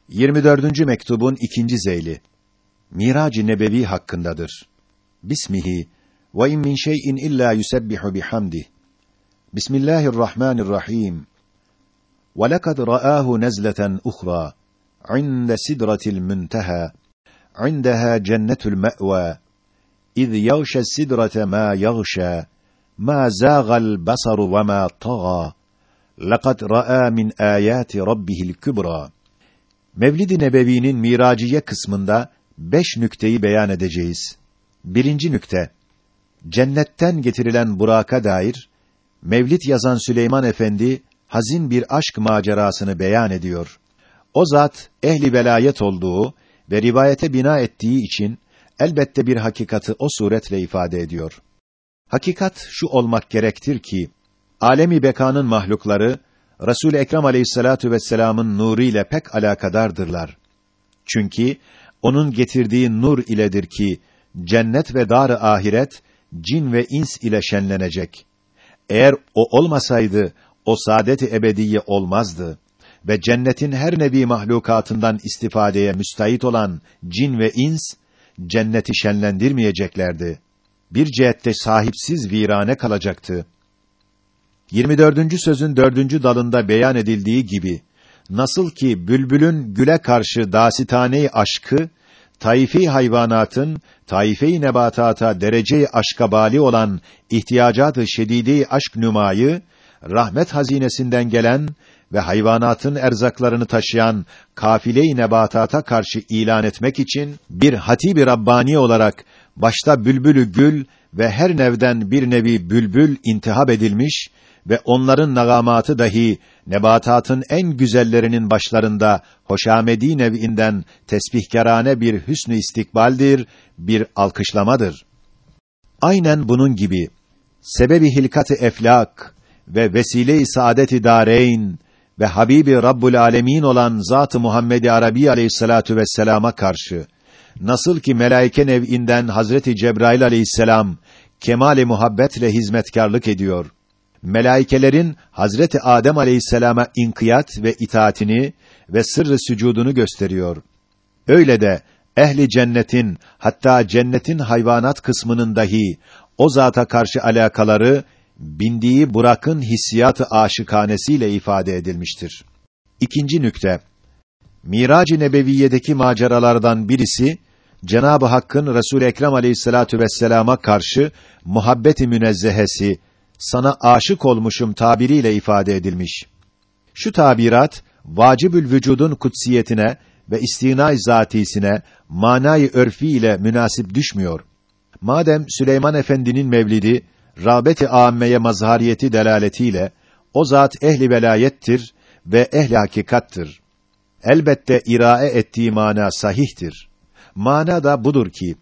24. mektubun 2. zeyli. Mirac-ı Nebevi hakkındadır. Bismihi ve in min şey'in illa yusebbihu bihamdih. Bismillahirrahmanirrahim. Ve lekad ra'ahu nezleten uhra inde sidratil muntaha indeha cennetul me'va iz yağşe's sidrate ma yağşa ma zâgal basaru ve ma tagâ lekad ra'a min âyâti rabbihil kübra. Mevlid-i Nebevi'nin Miraciye kısmında 5 nükteyi beyan edeceğiz. 1. nükte, cennetten getirilen Burak'a dair, Mevlid yazan Süleyman Efendi, hazin bir aşk macerasını beyan ediyor. O zat, ehli velayet olduğu ve rivayete bina ettiği için, elbette bir hakikati o suretle ifade ediyor. Hakikat şu olmak gerektir ki, alemi bekanın mahlukları, Resul-i Ekrem Aleyhissalatu vesselam'ın nuru ile pek alakadardırlar. Çünkü onun getirdiği nur iledir ki cennet ve dar-ı ahiret cin ve ins ile şenlenecek. Eğer o olmasaydı o saadet-i ebediye olmazdı ve cennetin her nevi mahlukatından istifadeye müstahit olan cin ve ins cenneti şenlendirmeyeceklerdi. Bir cihette sahipsiz virane kalacaktı. 24. sözün 4. dalında beyan edildiği gibi, nasıl ki bülbülün güle karşı dasitane-i aşkı, taifi hayvanatın, taife-i nebatata derece-i aşka bâli olan ihtiyacat-ı şedîde-i aşk nümayı, rahmet hazinesinden gelen ve hayvanatın erzaklarını taşıyan kafile-i nebatata karşı ilan etmek için, bir hatib-i Rabbani olarak, başta bülbülü gül ve her nevden bir nevi bülbül intihab edilmiş ve onların nagamatı dahi nebatatın en güzellerinin başlarında hoşamedi nev'inden tesbihkârane bir hüsnü istikbaldir, bir alkışlamadır. Aynen bunun gibi sebebi hilkat-ı eflak ve vesile-i saadet-i dâreyn ve Habibi Rabbul Alemin olan Zat-ı Muhammed-i Arabi Aleyhissalatu vesselam'a karşı nasıl ki melaike nev'inden Hazreti Cebrail Aleyhisselam kemal-i muhabbetle hizmetkârlık ediyor, melaikelerin Hazreti Adem Aleyhisselam'a inkiyat ve itaatini ve sırrı sücudunu gösteriyor. Öyle de ehli cennetin, hatta cennetin hayvanat kısmının dahi o zata karşı alakaları bindiği Burak'ın hissiyat-ı aşıkanesiyle ifade edilmiştir. 2. nükte, Mirac-ı Nebeviye'deki maceralardan birisi, Cenab-ı Hakk'ın Resul-i Ekrem Aleyhissalatu vesselam'a karşı muhabbet-i münezzehesi, sana aşık olmuşum tabiriyle ifade edilmiş. Şu tabirat, vacibül vücudun kutsiyetine ve istina-i zatisine, manayı örfi ile münasip düşmüyor. Madem Süleyman Efendi'nin mevlidi, rağbet-i âmmeye mazhariyeti delaletiyle, o zat ehli velayettir ve ehli hakikattır. Elbette irae ettiği mana sahihtir. Mana da budur ki,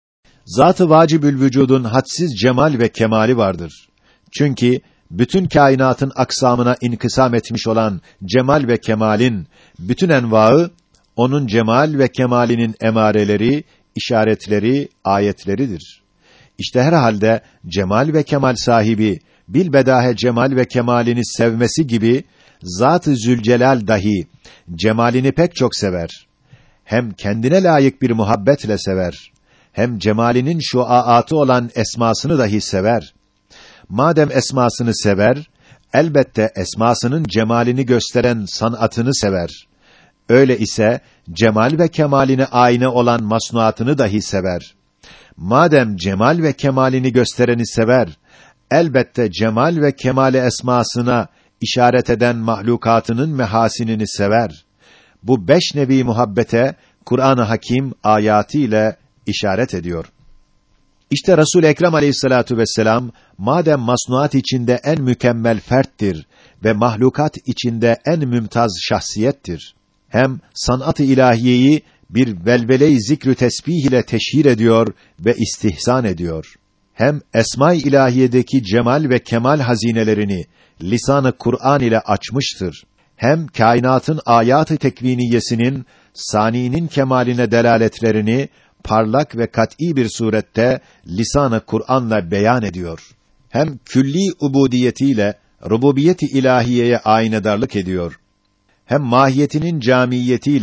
zat-ı vacibül vücudun hadsiz cemal ve kemali vardır. Çünkü bütün kainatın aksamına inkısam etmiş olan cemal ve kemalin bütün envaı onun cemal ve kemalinin emareleri, işaretleri, ayetleridir. İşte herhalde cemal ve kemal sahibi bilbedahe cemal ve kemalini sevmesi gibi Zat-ı Zülcelal dahi cemalini pek çok sever. Hem kendine layık bir muhabbetle sever. Hem cemalinin şuaatı olan esmasını dahi sever. Madem esmasını sever, elbette esmasının cemalini gösteren sanatını sever. Öyle ise cemal ve kemaline ayna olan masnuatını dahi sever. Madem cemal ve kemalini göstereni sever, elbette cemal ve kemale esmasına işaret eden mahlukatının mehasinini sever. Bu 5 nevi muhabbete Kur'an-ı Hakim ayatiyle işaret ediyor. İşte Resul-i Ekrem Aleyhissalatu vesselam madem masnuat içinde en mükemmel ferttir ve mahlukat içinde en mümtaz şahsiyettir. Hem sanat-ı ilahiyeyi bir velvele-i zikrü tesbih ile teşhir ediyor ve istihsan ediyor. Hem esma-i ilahiyedeki cemal ve kemal hazinelerini lisan-ı Kur'an ile açmıştır. Hem kainatın ayat-ı tekviniyesinin saninin kemaline delaletlerini parlak ve kat'î bir surette lisan-ı Kur'an'la beyan ediyor. Hem külli ubudiyetiyle rububiyet-i ilahiyeye aynedarlık ediyor. Hem mahiyetinin camiyetiyle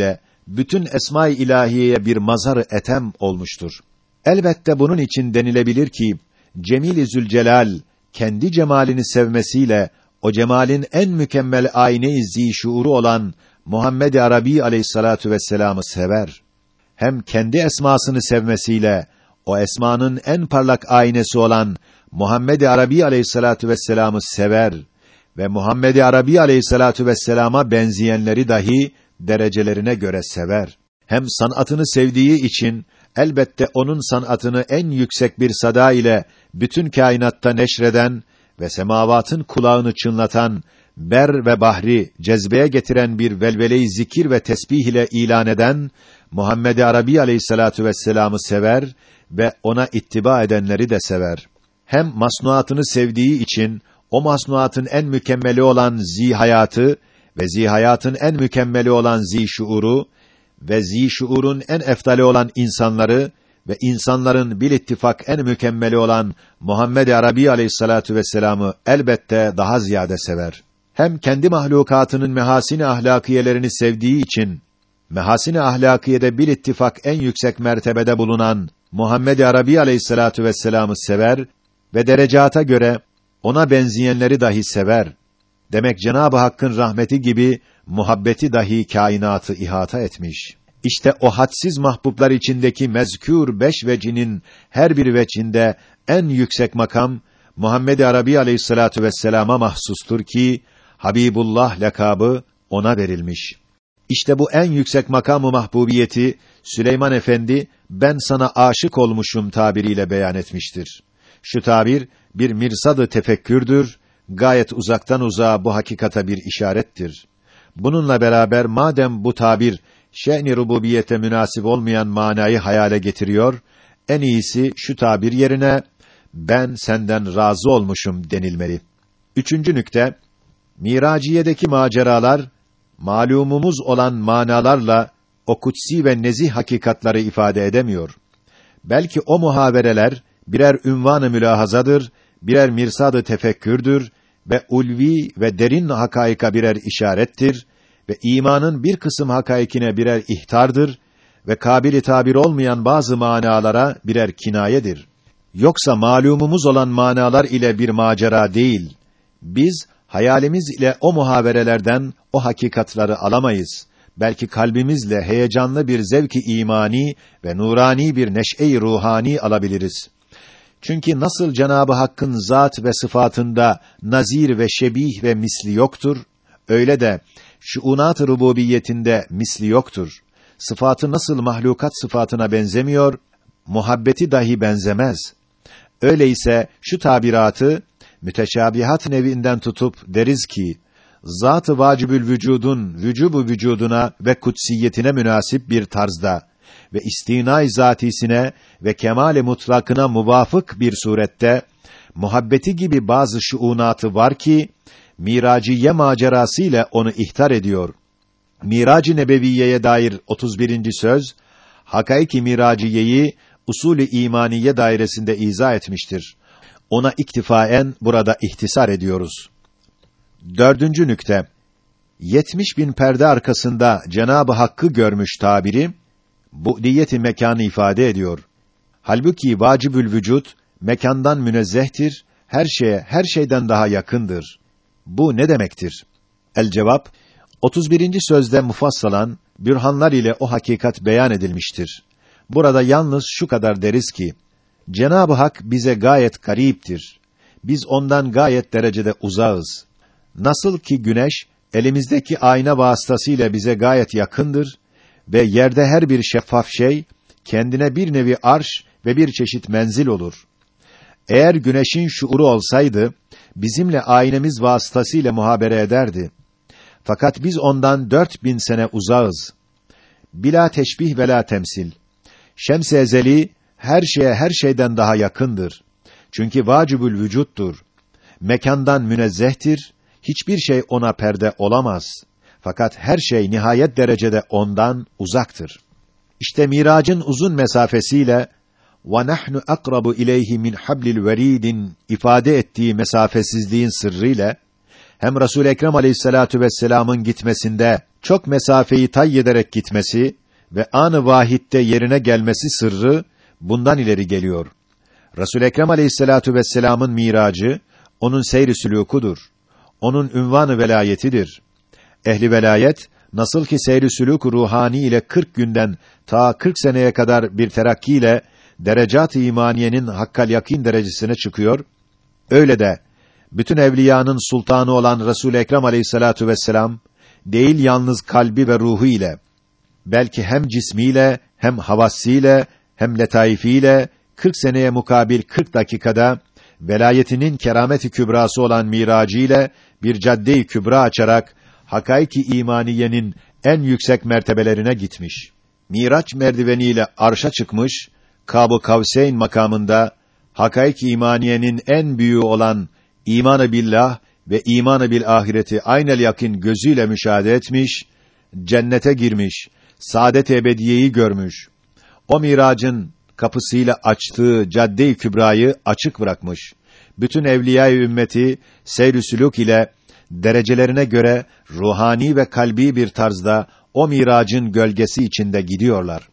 bütün esma-i ilahiyeye bir mazhar-ı etem olmuştur. Elbette bunun için denilebilir ki Cemil-i Zülcelal kendi cemalini sevmesiyle o cemalin en mükemmel ayne-i zî-şuuru olan Muhammed-i Arabi aleyhissalatu vesselam'ı sever. Hem kendi esmasını sevmesiyle o esmanın en parlak aynesi olan Muhammed-i Arabi aleyhissalatu vesselam'ı sever ve Muhammed-i Arabi aleyhissalatu vesselama benzeyenleri dahi derecelerine göre sever. Hem sanatını sevdiği için elbette onun sanatını en yüksek bir sada ile bütün kainatta neşreden ve semavatın kulağını çınlatan, ber ve bahri cezbeye getiren bir velvele-i zikir ve tesbih ile ilan eden Muhammed-i Arabi aleyhissalatu vesselam'ı sever ve ona ittiba edenleri de sever. Hem masnuatını sevdiği için o masnuatın en mükemmeli olan zihayatı ve zihayatın en mükemmeli olan zişuuru ve zişuurun en efdali olan insanları ve insanların bil ittifak en mükemmeli olan Muhammed-i Arabi aleyhissalatu vesselam'ı elbette daha ziyade sever. Hem kendi mahlukatının mehasin-i ahlakiyelerini sevdiği için mehasin-i ahlakiyede bil ittifak en yüksek mertebede bulunan Muhammed-i Arabi aleyhissalatu vesselam'ı sever ve derecata göre ona benzeyenleri dahi sever. Demek Cenab-ı Hakk'ın rahmeti gibi muhabbeti dahi kainatı ihata etmiş. İşte o hadsiz mahbublar içindeki mezkûr 5 vecinin her bir vecinde en yüksek makam Muhammed-i Arabi aleyhissalatu vesselama mahsustur ki Habibullah lakabı ona verilmiş. İşte bu en yüksek makamı mahbubiyeti Süleyman Efendi ben sana aşık olmuşum tabiriyle beyan etmiştir. Şu tabir bir mirsad-ı tefekkürdür, gayet uzaktan uzağa bu hakikata bir işarettir. Bununla beraber madem bu tabir şe'n-i rububiyete münasip olmayan manayı hayale getiriyor, en iyisi şu tabir yerine ben senden razı olmuşum denilmeli. 3. nükte, Miraciye'deki maceralar malumumuz olan manalarla o kutsi ve nezih hakikatları ifade edemiyor. Belki o muhavereler birer ünvan-ı mülahazadır, birer mirsad-ı tefekkürdür ve ulvi ve derin hakaika birer işarettir ve imanın bir kısım hakaikine birer ihtardır ve kabili tabir olmayan bazı manalara birer kinayedir. Yoksa malumumuz olan manalar ile bir macera değil. Biz hayalimiz ile o muhaverelerden o hakikatları alamayız. Belki kalbimizle heyecanlı bir zevk-i imani ve nurani bir neşe-i ruhani alabiliriz. Çünkü nasıl Cenab-ı Hakk'ın zat ve sıfatında nazir ve şebih ve misli yoktur, öyle de şuunat-ı rububiyetinde misli yoktur. Sıfatı nasıl mahlukat sıfatına benzemiyor, muhabbeti dahi benzemez. Öyleyse şu tabiratı müteşabihat nevinden tutup deriz ki zat-ı vacibül vücudun vücubu vücuduna ve kutsiyetine münasip bir tarzda ve istinâ-i zatisine ve kemâl-i mutlakına muvafık bir surette muhabbeti gibi bazı şuunatı var ki miraciye macerası ile onu ihtar ediyor. Mirac-ı nebeviyeye dair 31. söz hakaiki miraciyeyi usulü imaniye dairesinde izah etmiştir. Ona iktifaen burada ihtisar ediyoruz. 4. nükte 70.000 perde arkasında Cenab-ı Hakk'ı görmüş tabiri bu'diyeti mekanı ifade ediyor. Halbuki vacibül vücut mekandan münezzehtir, her şeye, her şeyden daha yakındır. Bu ne demektir? El cevap 31. sözde mufassalan bürhanlar ile o hakikat beyan edilmiştir. Burada yalnız şu kadar deriz ki Cenab-ı Hak bize gayet gariptir. Biz ondan gayet derecede uzağız. Nasıl ki güneş elimizdeki ayna vasıtasıyla bize gayet yakındır ve yerde her bir şeffaf şey kendine bir nevi arş ve bir çeşit menzil olur. Eğer güneşin şuuru olsaydı bizimle aynemiz vasıtasıyla muhabere ederdi. Fakat biz ondan 4000 sene uzağız. Bila teşbih ve la temsil. Şems-i ezeli her şeye her şeyden daha yakındır. Çünkü vacibül vücuttur. Mekandan münezzehtir. Hiçbir şey ona perde olamaz. Fakat her şey nihayet derecede ondan uzaktır. İşte miracın uzun mesafesiyle ve nahnu akrabu ileyhi min hablil veridin ifade ettiği mesafesizliğin sırrıyla hem Resul-i Ekrem Aleyhissalatu vesselam'ın gitmesinde çok mesafeyi tay ederek gitmesi ve an-ı vahitte yerine gelmesi sırrı bundan ileri geliyor. Resul-i Ekrem Aleyhissalatu vesselam'ın miracı onun seyr-i sülûkudur. Onun ünvan-ı velayetidir. Ehli velayet nasıl ki seyr-i sülûk ruhani ile 40 günden ta 40 seneye kadar bir terakkiyle derecat-ı imaniyenin hakkal yakîn derecesine çıkıyor, öyle de bütün evliyanın sultanı olan Resul-i Ekrem Aleyhissalatu vesselam değil yalnız kalbi ve ruhu ile, belki hem cismiyle hem havassiyle hem letaifiyle 40 seneye mukabil 40 dakikada velayetinin keramet-i kübrası olan miracı ile bir cadde-i kübra açarak hakaiki imaniyenin en yüksek mertebelerine gitmiş. Miraç merdiveniyle arşa çıkmış, Kâb-ı Kavseyn makamında hakaiki imaniyenin en büyüğü olan iman-ı billah ve iman-ı bil ahireti aynel yakîn gözüyle müşahede etmiş, cennete girmiş, saadet-i ebediyeyi görmüş. O miracın kapısıyla açtığı cadde-i kübrayı açık bırakmış. Bütün evliya-i ümmeti seyr-i sülûk ile derecelerine göre ruhani ve kalbi bir tarzda o miracın gölgesi içinde gidiyorlar.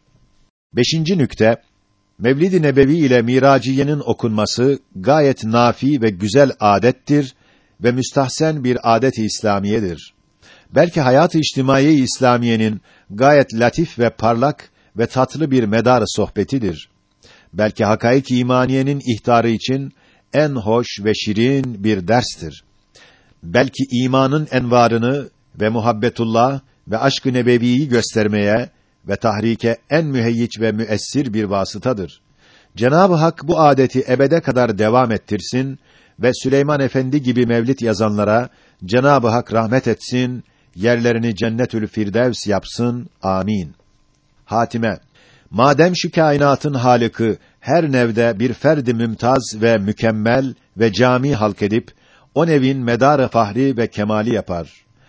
5. nükte, Mevlid-i Nebevi ile Miraciye'nin okunması gayet nafi ve güzel adettir ve müstahsen bir adet-i İslamiyedir. Belki hayat-ı içtimai İslamiyenin gayet latif ve parlak ve tatlı bir medar sohbetidir. Belki hakaik-i imaniyenin ihtarı için en hoş ve şirin bir derstir. Belki imanın envarını ve muhabbetullah ve aşk-ı nebeviyi göstermeye ve tahrike en müheyyic ve müessir bir vasıtadır. Cenab-ı Hak bu adeti ebede kadar devam ettirsin ve Süleyman Efendi gibi mevlid yazanlara Cenab-ı Hak rahmet etsin, yerlerini Cennetül Firdevs yapsın. Amin. Hatime. Madem şu kainatın Halık'ı her nevde bir ferdi mümtaz ve mükemmel ve cami halk edip o nevin medar-ı fahri ve kemali yapar.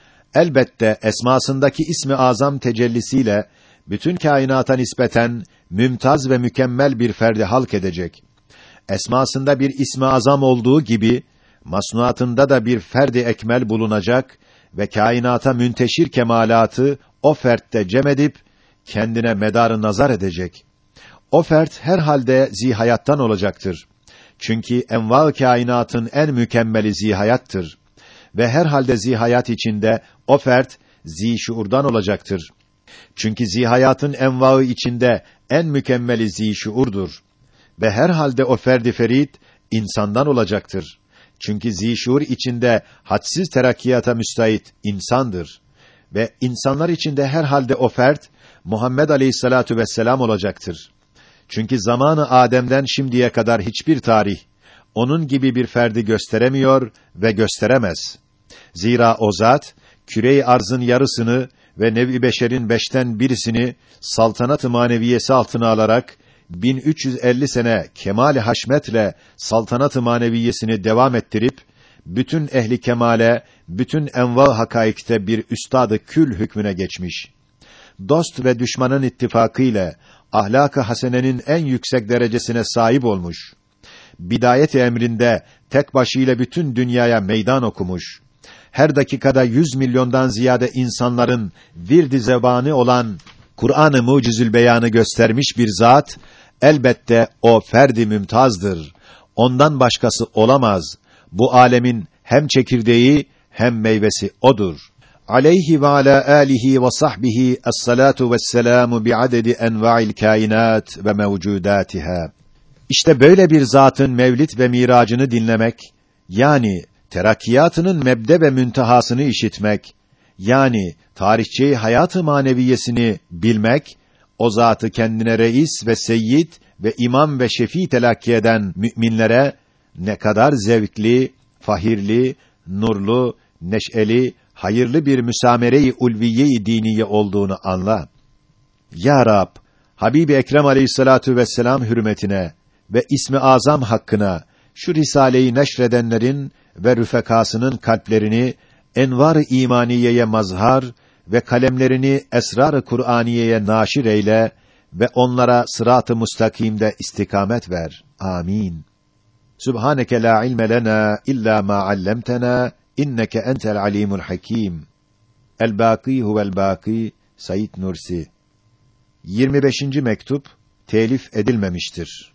Elbette esmasındaki ismi azam tecellisiyle bütün kainata nispeten mümtaz ve mükemmel bir ferdi halk edecek. Esmasında bir ismi azam olduğu gibi masnuatında da bir ferdi ekmel bulunacak ve kainata münteşir kemalatı o fertte cem edip kendine medar-ı nazar edecek. O fert herhalde zihayattan olacaktır. Çünkü enva-ı kainatın en mükemmeli zihayattır ve herhalde zihayat içinde o fert zişuurdan olacaktır. Çünkü zihayatın envaı içinde en mükemmeli zişuurdur ve herhalde o ferdi ferit insandan olacaktır. Çünkü zişuur içinde hadsiz terakkiyata müstahit insandır ve insanlar içinde herhalde o fert Muhammed Aleyhissalatu vesselam olacaktır. Çünkü zamanı Adem'den şimdiye kadar hiçbir tarih onun gibi bir ferdi gösteremiyor ve gösteremez. Zira o zat küre-i arzın yarısını ve nev-i beşerin 5'ten birisini saltanat-ı maneviyesi altına alarak 1350 sene kemal-i haşmetle saltanat-ı maneviyesini devam ettirip bütün ehli kemale, bütün enva hakaikte bir üstad-ı kül hükmüne geçmiş. Dost ve düşmanın ittifakıyla ahlak-ı hasenenin en yüksek derecesine sahip olmuş. Bidayet-i emrinde tek başıyla bütün dünyaya meydan okumuş. Her dakikada 100 milyondan ziyade insanların vird-i zebani olan Kur'an-ı Mucizül Beyan'ı göstermiş bir zat, elbette o ferdi mümtazdır. Ondan başkası olamaz. Bu alemin hem çekirdeği hem meyvesi odur. Aleyhi ve ala alihi ve sahbihi es-salatu ve's-selamu bi'adedi enva'il kainat ve mevcudatiha. İşte böyle bir zatın mevlid ve miracını dinlemek, yani terakkiyatının mebde ve müntehasını işitmek, yani tarihçi hayat-ı maneviyesini bilmek, o zatı kendine reis ve seyyid ve imam ve şefî telakki eden müminlere ne kadar zevkli, fahirli, nurlu, neşeli, hayırlı bir müsamere-i ulviye-i diniye olduğunu anla. Ya Rab, Habib-i Ekrem Aleyhissalatu vesselam hürmetine ve ismi azam hakkına şu risaleyi neşredenlerin ve rüfekasının kalplerini envar-ı imaniyeye mazhar ve kalemlerini esrar-ı Kur'aniyeye naşir eyle ve onlara sırat-ı mustakimde istikamet ver. Amin. Subhaneke la ilme lena illa ma allamtena İnneke entel alimul hakim. El-Bâkî huvel Bâkî. Said Nursi. 25. mektup telif edilmemiştir.